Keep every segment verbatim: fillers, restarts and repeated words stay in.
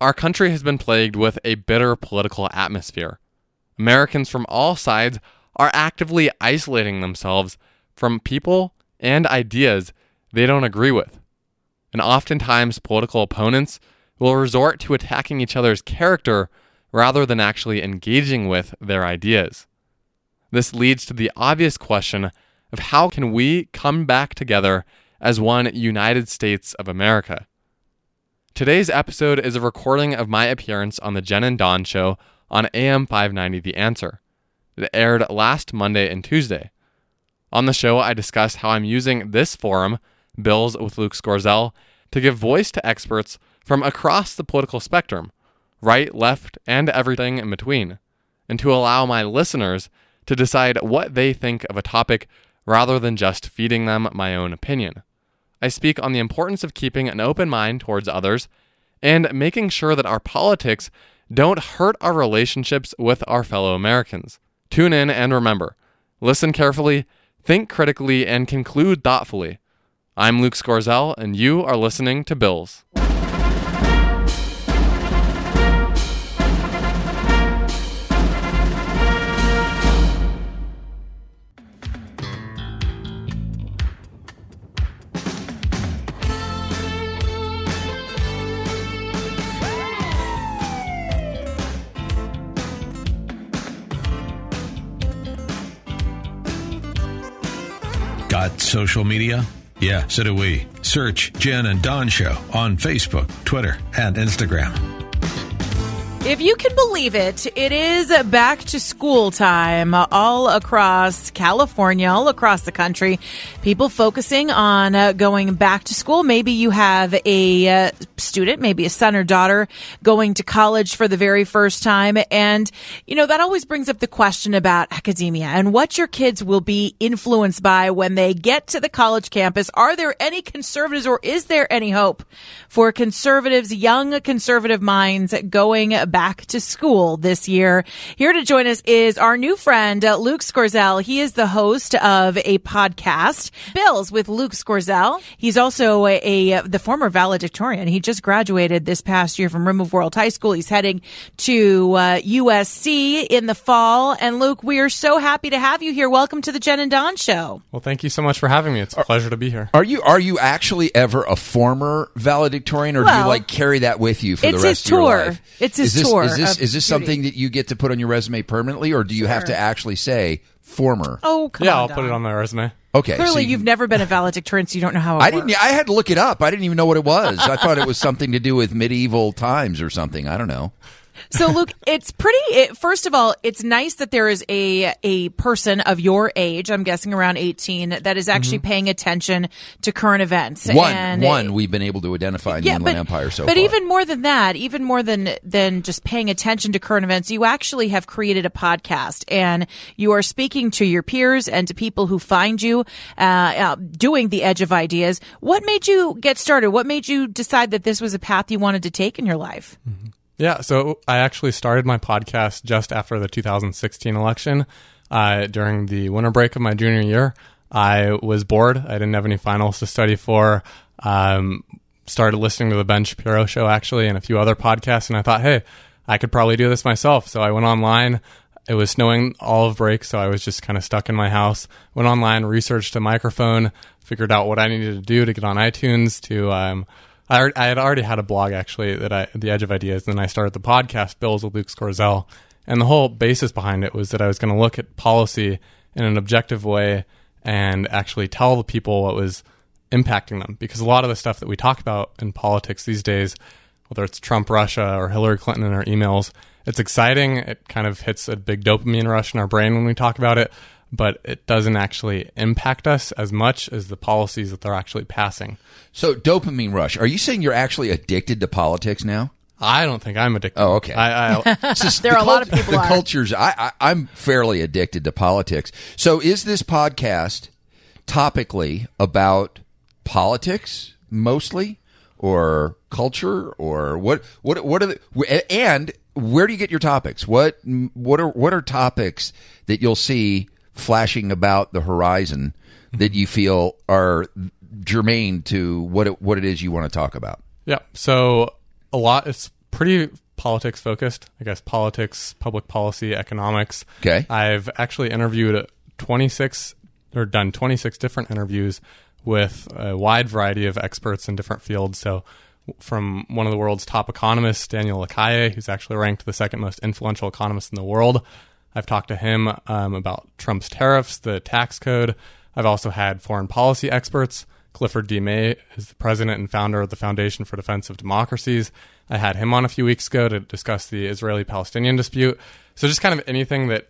Our country has been plagued with a bitter political atmosphere. Americans from all sides are actively isolating themselves from people and ideas they don't agree with. And oftentimes, political opponents will resort to attacking each other's character rather than actually engaging with their ideas. This leads to the obvious question of how can we come back together as one United States of America? Today's episode is a recording of my appearance on the Jen and Don Show on A M five ninety The Answer. It aired last Monday and Tuesday. On the show, I discuss how I'm using this forum, Bills with Luke Scorzel, to give voice to experts from across the political spectrum, right, left, and everything in between, and to allow my listeners to decide what they think of a topic rather than just feeding them my own opinion. I speak on the importance of keeping an open mind towards others and making sure that our politics don't hurt our relationships with our fellow Americans. Tune in and remember, listen carefully, think critically, and conclude thoughtfully. I'm Luke Scorzel, and you are listening to Bills. Got social media? Yeah, so do we. Search Jen and Don Show on Facebook, Twitter, and Instagram. If you can believe it, it is back to school time all across California, all across the country. People focusing on uh, going back to school. Maybe you have a uh, student, maybe a son or daughter going to college for the very first time. And, you know, that always brings up the question about academia and what your kids will be influenced by when they get to the college campus. Are there any conservatives, or is there any hope for conservatives, young conservative minds going back back to school this year? Here to join us is our new friend, uh, Luke Scorzel. He is the host of a podcast, Bills with Luke Scorzel. He's also a, a the former valedictorian. He just graduated this past year from Rim of World High School. He's heading to uh, U S C in the fall. And Luke, we are so happy to have you here. Welcome to the Jen and Don Show. Well, thank you so much for having me. It's a pleasure to be here. Are you are you actually ever a former valedictorian, or well, do you like carry that with you for the rest of your tour. life? It's his is this, tour. Is this is this beauty. something that you get to put on your resume permanently, or do you sure. have to actually say former? Oh, come yeah, on, I'll Don. put it on my resume. Okay. Clearly, so you, you've never been a valedictorian, so you don't know how it I works. didn't. I had to look it up. I didn't even know what it was. I thought it was something to do with medieval times or something. I don't know. So, Luke, it's pretty, it, first of all, it's nice that there is a a person of your age, I'm guessing around eighteen, that is actually mm-hmm. paying attention to current events. One, and one we've been able to identify in yeah, the Inland but, Empire so but far. But even more than that, even more than, than just paying attention to current events, you actually have created a podcast, and you are speaking to your peers and to people who find you uh, uh, doing the Edge of Ideas. What made you get started? What made you decide that this was a path you wanted to take in your life? Mm-hmm. Yeah, so I actually started my podcast just after the two thousand sixteen election. Uh, during the winter break of my junior year, I was bored. I didn't have any finals to study for. Um, started listening to the Ben Shapiro Show, actually, and a few other podcasts, and I thought, hey, I could probably do this myself. So I went online. It was snowing all of break, so I was just kind of stuck in my house. Went online, researched a microphone, figured out what I needed to do to get on iTunes to... Um, I, I had already had a blog, actually, that I, The Edge of Ideas, and then I started the podcast, Bills with Luke Scorzel. And the whole basis behind it was that I was going to look at policy in an objective way and actually tell the people what was impacting them. Because a lot of the stuff that we talk about in politics these days, whether it's Trump, Russia, or Hillary Clinton in our emails, it's exciting. It kind of hits a big dopamine rush in our brain when we talk about it, but it doesn't actually impact us as much as the policies that they're actually passing. So, dopamine rush. Are you saying you're actually addicted to politics now? I don't think I'm addicted. Oh, okay. I, I, just, there the are a lot of people The are. cultures, I, I, I'm fairly addicted to politics. So, is this podcast topically about politics mostly, or culture, or what? What? What are the? And where do you get your topics? What? What are? What are topics that you'll see flashing about the horizon that you feel are germane to what it, what it is you want to talk about? Yeah. So a lot, it's pretty politics focused, I guess, politics, public policy, economics. Okay. I've actually interviewed twenty-six or done twenty-six different interviews with a wide variety of experts in different fields. So from one of the world's top economists, Daniel Lacalle, who's actually ranked the second most influential economist in the world. I've talked to him um, about Trump's tariffs, the tax code. I've also had foreign policy experts. Clifford D. May is the president and founder of the Foundation for Defense of Democracies. I had him on a few weeks ago to discuss the Israeli-Palestinian dispute. So just kind of anything that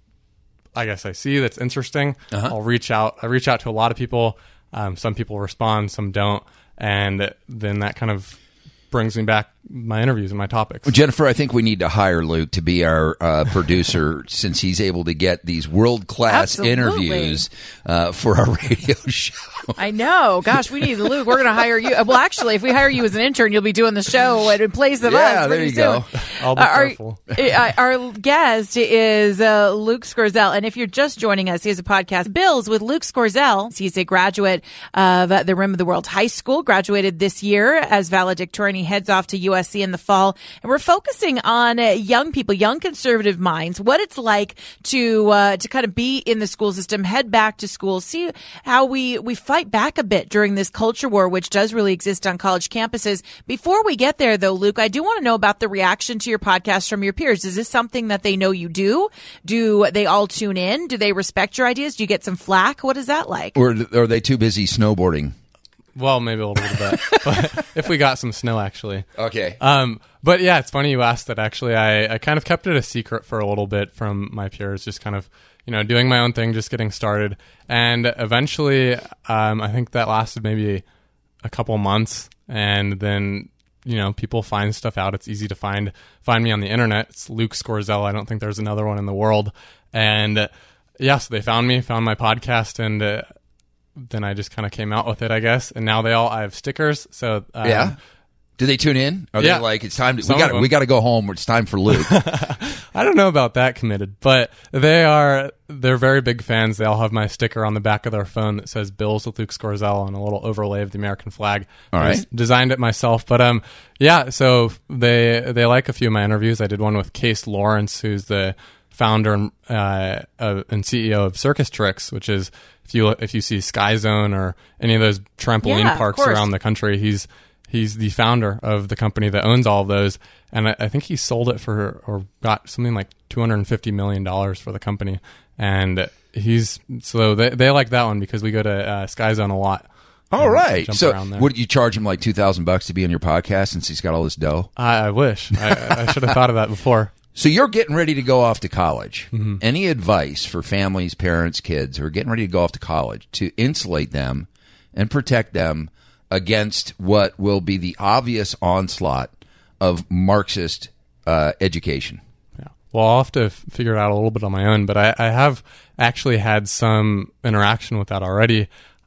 I guess I see that's interesting, uh-huh. I'll reach out. I reach out to a lot of people. Um, some people respond, some don't. And then that kind of brings me back my interviews and my topics. Well, Jennifer, I think we need to hire Luke to be our uh, producer since he's able to get these world-class Absolutely. interviews uh, for our radio show. I know. Gosh, we need Luke. We're going to hire you. Well, actually, if we hire you as an intern, you'll be doing the show in place of yeah, us. Yeah, there you soon. go. I'll be uh, our, careful. uh, our guest is uh, Luke Scorzel. And if you're just joining us, he has a podcast, Bills with Luke Scorzel. He's a graduate of uh, the Rim of the World High School, graduated this year as valedictorian. He heads off to U S C in the fall. And we're focusing on uh, young people, young conservative minds, what it's like to uh, to kind of be in the school system, head back to school, see how we, we fight back a bit during this culture war, which does really exist on college campuses. Before we get there, though, Luke, I do want to know about the reaction to your podcast from your peers. Is this something that they know you do? Do they all tune in? Do they respect your ideas? Do you get some flack? What is that like? Or are they too busy snowboarding? Well, maybe a little bit. But if we got some snow, actually. Okay. Um, but yeah, it's funny you asked that. Actually, I, I kind of kept it a secret for a little bit from my peers, just kind of, you know, doing my own thing, just getting started. And eventually, um, I think that lasted maybe a couple months. And then, you know, people find stuff out. It's easy to find find me on the internet. It's Luke Scorzel. I don't think there's another one in the world. And uh, yeah, so they found me, found my podcast, and uh, then I just kind of came out with it, I guess. And now they all, I have stickers. So um, yeah. Do they tune in? Are yeah. they like, it's time to, Some we got of we got to go home. It's time for Luke. I don't know about that committed, but they are, they're very big fans. They all have my sticker on the back of their phone that says Bills with Luke Scorzel and a little overlay of the American flag. All I right. just designed it myself, but um, yeah, so they, they like a few of my interviews. I did one with Case Lawrence, who's the founder and, uh, uh, and C E O of Circus Tricks, which is, if you, if you see Sky Zone or any of those trampoline Yeah, of parks course. around the country, he's, He's the founder of the company that owns all of those, and I, I think he sold it for or got something like two hundred fifty million dollars for the company. And he's so they they like that one because we go to uh, Sky Zone a lot. All right. Jump So, around there. would you charge him like two thousand bucks to be on your podcast since he's got all this dough? I, I wish I, I should have thought of that before. So you're getting ready to go off to college. Mm-hmm. Any advice for families, parents, kids who are getting ready to go off to college to insulate them and protect them against what will be the obvious onslaught of Marxist uh, education? Yeah. Well, I'll have to f- figure it out a little bit on my own, but I, I have actually had some interaction with that already.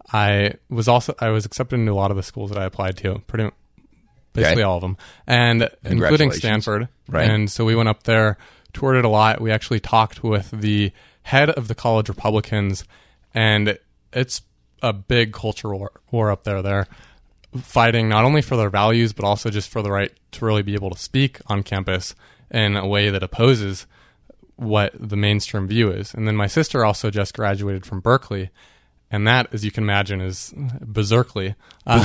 I was also I was accepted into a lot of the schools that I applied to, pretty basically Okay. all of them, and including Congratulations. Stanford. Right. And so we went up there, toured it a lot. We actually talked with the head of the college Republicans, and it's a big culture war, war up there. They're fighting not only for their values, but also just for the right to really be able to speak on campus in a way that opposes what the mainstream view is. And then my sister also just graduated from Berkeley, and that, as you can imagine, is berserkly.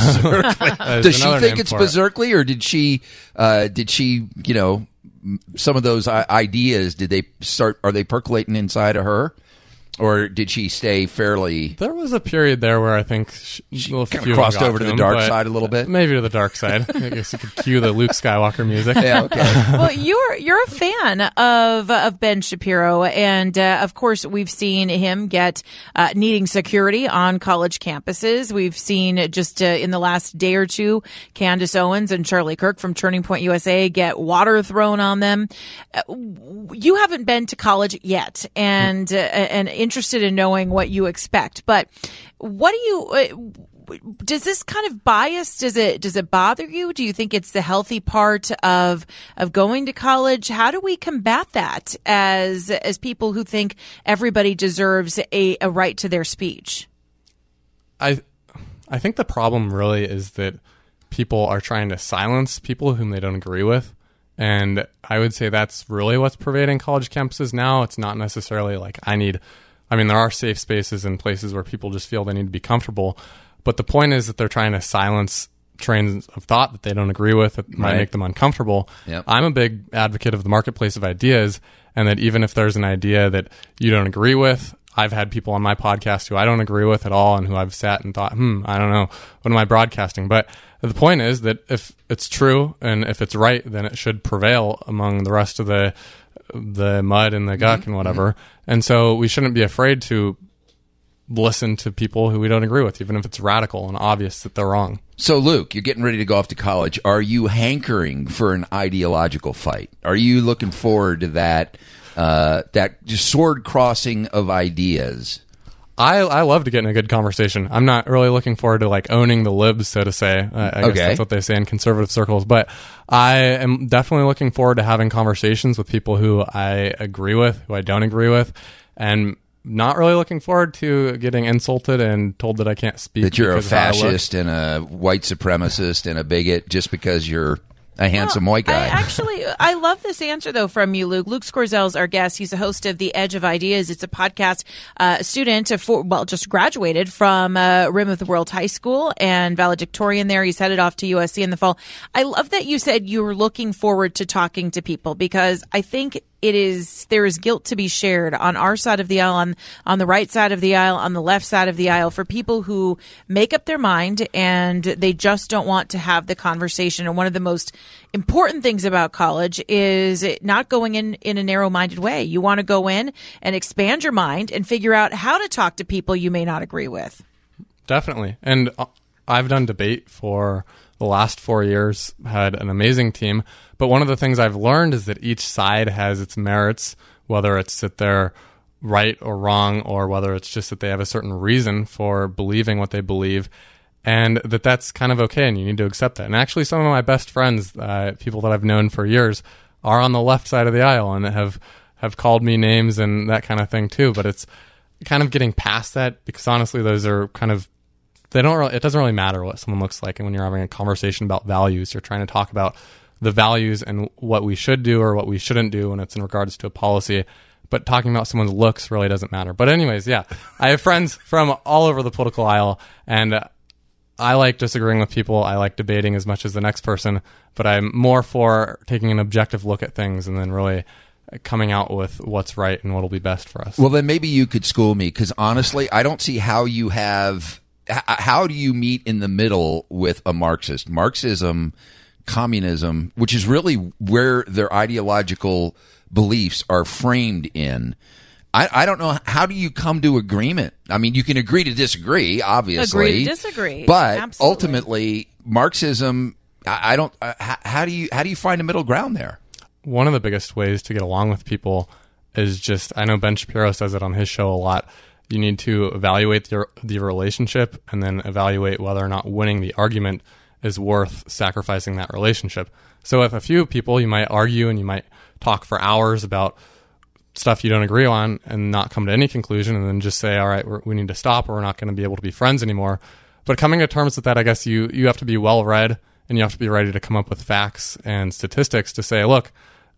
Uh, Does she think it's berserkly, or did she, uh, did she, you know, m- some of those I- ideas, did they start, are they percolating inside of her? Or did she stay fairly... There was a period there where I think she, She well, a kinda few of them crossed got over to the him, dark but side a little bit? Maybe to the dark side. I guess you could cue the Luke Skywalker music. Yeah, okay. Well, you're you're a fan of of Ben Shapiro, and uh, of course, we've seen him get uh, needing security on college campuses. We've seen just uh, in the last day or two, Candace Owens and Charlie Kirk from Turning Point U S A get water thrown on them. Uh, you haven't been to college yet, and uh, and interested in knowing what you expect, but what do you? Uh, Does this kind of bias, does it does it bother you? Do you think it's the healthy part of of going to college? How do we combat that as as people who think everybody deserves a, a right to their speech? I I think the problem really is that people are trying to silence people whom they don't agree with. And I would say that's really what's pervading college campuses now. It's not necessarily like I need, I mean, there are safe spaces and places where people just feel they need to be comfortable. But the point is that they're trying to silence trains of thought that they don't agree with, that might Right. make them uncomfortable. Yep. I'm a big advocate of the marketplace of ideas, and that even if there's an idea that you don't agree with, I've had people on my podcast who I don't agree with at all and who I've sat and thought, hmm, I don't know, what am I broadcasting? But the point is that if it's true and if it's right, then it should prevail among the rest of the the mud and the guck Mm-hmm. and whatever. And so we shouldn't be afraid to listen to people who we don't agree with, even if it's radical and obvious that they're wrong. So, Luke, you're getting ready to go off to college. Are you hankering for an ideological fight? Are you looking forward to that uh, that just sword crossing of ideas? I, I love to get in a good conversation. I'm not really looking forward to like owning the libs, so to say. Uh, I guess Okay. that's what they say in conservative circles. But I am definitely looking forward to having conversations with people who I agree with, who I don't agree with, and not really looking forward to getting insulted and told that I can't speak. That you're a because of how I look. fascist and a white supremacist and a bigot just because you're a handsome Well, white guy. I actually, I love this answer though from you, Luke. Luke Scorzel's our guest. He's a host of The Edge of Ideas. It's a podcast. Uh, student, for, well, just graduated from uh, Rim of the World High School and valedictorian there. He's headed off to U S C in the fall. I love that you said you were looking forward to talking to people, because I think it is, there is guilt to be shared on our side of the aisle, on on the right side of the aisle, on the left side of the aisle, for people who make up their mind and they just don't want to have the conversation. And one of the most important things about college is not going in in a narrow-minded way. You want to go in and expand your mind and figure out how to talk to people you may not agree with. Definitely. And uh, I've done debate for the last four years, had an amazing team. But one of the things I've learned is that each side has its merits, whether it's that they're right or wrong, or whether it's just that they have a certain reason for believing what they believe, and that that's kind of okay, and you need to accept that. And actually, some of my best friends, uh, people that I've known for years, are on the left side of the aisle and have, have called me names and that kind of thing too. But it's kind of getting past that, because honestly, those are kind of, they don't really, it doesn't really matter what someone looks like. And when you're having a conversation about values, you're trying to talk about the values and what we should do or what we shouldn't do when it's in regards to a policy. But talking about someone's looks really doesn't matter. But anyways, yeah, I have friends from all over the political aisle, and uh, I like disagreeing with people. I like debating as much as the next person, but I'm more for taking an objective look at things and then really coming out with what's right and what'll be best for us. Well, then maybe you could school me, because honestly, I don't see how you have. h- How do you meet in the middle with a Marxist? Marxism, communism, which is really where their ideological beliefs are framed in. I, I don't know. How do you come to agreement? I mean, you can agree to disagree, obviously. Agree to disagree. But Absolutely. ultimately, Marxism, I, I don't. Uh, how, how do you how do you find a middle ground there? One of the biggest ways to get along with people is just, I know Ben Shapiro says it on his show a lot. You need to evaluate your the relationship and then evaluate whether or not winning the argument is worth sacrificing that relationship. So with a few people, you might argue and you might talk for hours about stuff you don't agree on and not come to any conclusion, and then just say, all right, we're, we need to stop, or we're not going to be able to be friends anymore. But coming to terms with that, I guess you, you have to be well-read, and you have to be ready to come up with facts and statistics to say, look,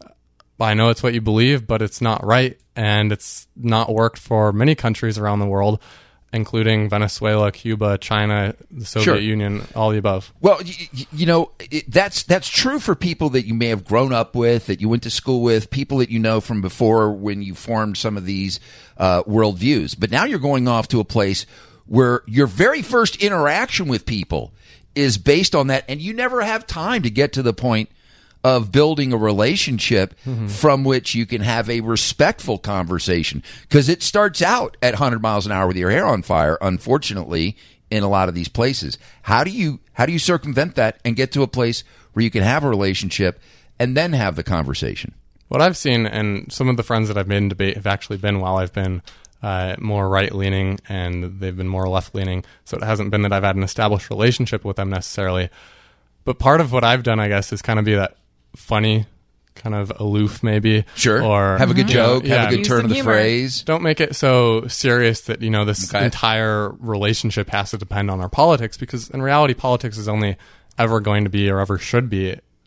I know it's what you believe, but it's not right, and it's not worked for many countries around the world, including Venezuela, Cuba, China, the Soviet Sure. Union, all the above. Well, you, you know, it, that's that's true for people that you may have grown up with, that you went to school with, people that you know from before when you formed some of these uh, worldviews. But now you're going off to a place where your very first interaction with people is based on that, and you never have time to get to the point of building a relationship mm-hmm. from which you can have a respectful conversation, because it starts out at one hundred miles an hour with your hair on fire, unfortunately, in a lot of these places. How do you how do you circumvent that and get to a place where you can have a relationship and then have the conversation? What I've seen, and some of the friends that I've made in debate have actually been while I've been uh, more right-leaning, and they've been more left-leaning, so it hasn't been that I've had an established relationship with them necessarily. But part of what I've done, I guess, is kind of be that funny, kind of aloof maybe. Sure. Or have a good you know, joke, yeah. have a good Use turn some of the humor. phrase. Don't make it so serious that, you know, this Okay. entire relationship has to depend on our politics, because in reality, politics is only ever going to be, or ever should be,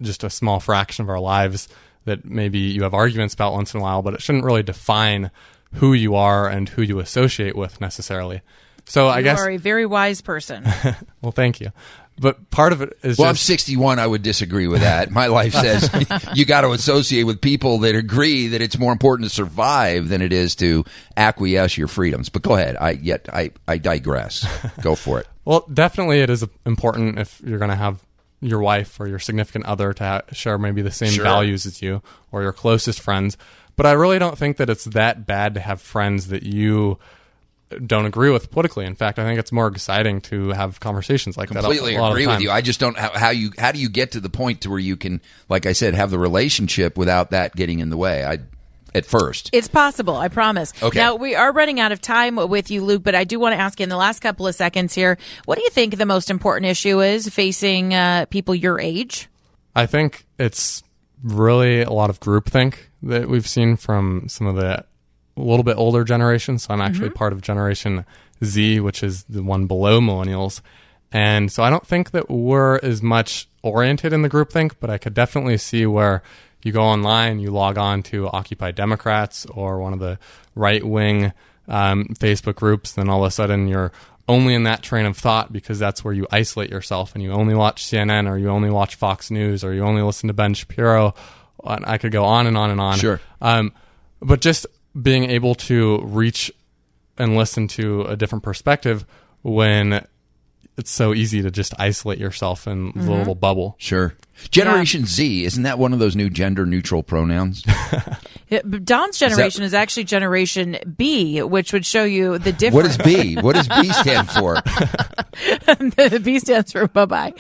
just a small fraction of our lives that maybe you have arguments about once in a while, but it shouldn't really define who you are and who you associate with necessarily. So I you guess are a very wise person. well, thank you. But part of it is well, just... I'm sixty-one. I would disagree with that. My life says you got to associate with people that agree that it's more important to survive than it is to acquiesce your freedoms. But go ahead. I yet I, I digress. Go for it. Well, definitely it is important if you're going to have your wife or your significant other to ha- share maybe the same Sure. values as you, or your closest friends. But I really don't think that it's that bad to have friends that you don't agree with politically. In fact, I think it's more exciting to have conversations like Completely that. a lot of agree with time. you. I just don't how, how you how do you get to the point to where you can, like I said, have the relationship without that getting in the way. I at first. It's possible, I promise. Okay. Now, we are running out of time with you, Luke, but I do want to ask you in the last couple of seconds here, what do you think the most important issue is facing uh, people your age? I think it's really a lot of groupthink that we've seen from some of the a little bit older generations. So I'm actually Mm-hmm. part of Generation Z, which is the one below millennials. And so I don't think that we're as much oriented in the groupthink, but I could definitely see where you go online, you log on to Occupy Democrats or one of the right-wing um, Facebook groups, then all of a sudden you're only in that train of thought because that's where you isolate yourself and you only watch C N N or you only watch Fox News or you only listen to Ben Shapiro. And I could go on and on and on. Sure. Um, but just being able to reach and listen to a different perspective when it's so easy to just isolate yourself in the little bubble. Sure. Generation Z, isn't that one of those new gender neutral pronouns? It- Don's generation is, actually Generation B, which would show you the difference. What is B? What does B stand for? The B stands for bye-bye.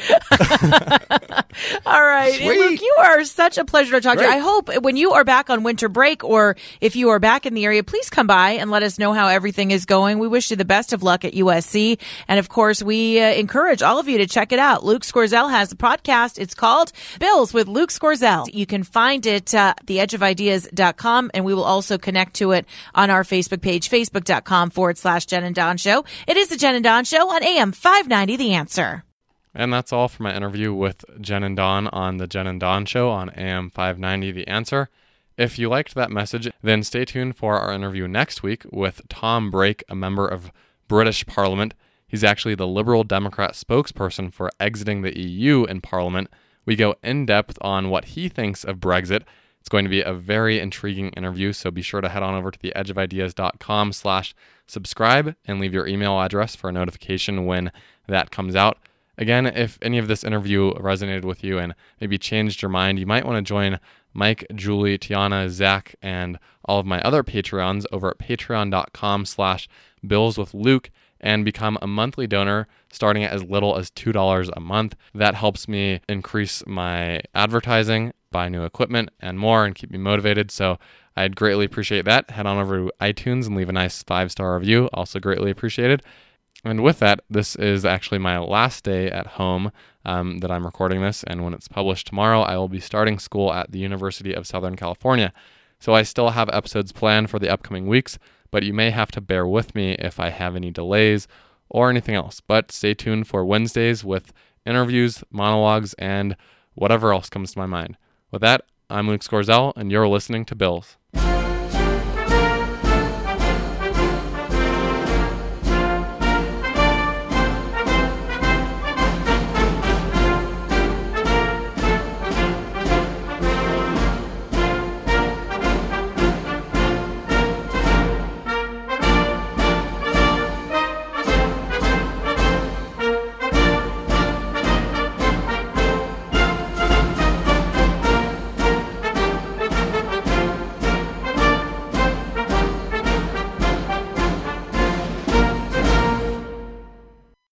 All right. Sweet. Luke, you are such a pleasure to talk to you. Great. I hope when you are back on winter break or if you are back in the area, please come by and let us know how everything is going. We wish you the best of luck at U S C. And, of course, we uh, encourage all of you to check it out. Luke Scorzel has a podcast. It's called Bills with Luke Scorzel. You can find it at the edge of ideas dot com, and we will also connect to it on our Facebook page, facebook.com forward slash Jen and Don Show. It is the Jen and Don Show on A M five ninety, The Answer. And that's all for my interview with Jen and Don on the Jen and Don Show on A M five ninety, The Answer. If you liked that message, then stay tuned for our interview next week with Tom Brake, a member of British Parliament. He's actually the Liberal Democrat spokesperson for exiting the E U in Parliament. We go in depth on what he thinks of Brexit. It's going to be a very intriguing interview, so be sure to head on over to the edge of ideas dot com slash subscribe and leave your email address for a notification when that comes out. Again, if any of this interview resonated with you and maybe changed your mind, you might want to join Mike, Julie, Tiana, Zach, and all of my other Patreons over at patreon.com slash bills with Luke and become a monthly donor starting at as little as two dollars a month. That helps me increase my advertising, buy new equipment, and more, and keep me motivated. So I'd greatly appreciate that. Head on over to iTunes and leave a nice five-star review. Also greatly appreciated. And with that, this is actually my last day at home um, that I'm recording this. And when it's published tomorrow, I will be starting school at the University of Southern California. So I still have episodes planned for the upcoming weeks, but you may have to bear with me if I have any delays or anything else. But stay tuned for Wednesdays with interviews, monologues, and whatever else comes to my mind. With that, I'm Luke Scorzel, and you're listening to Bills.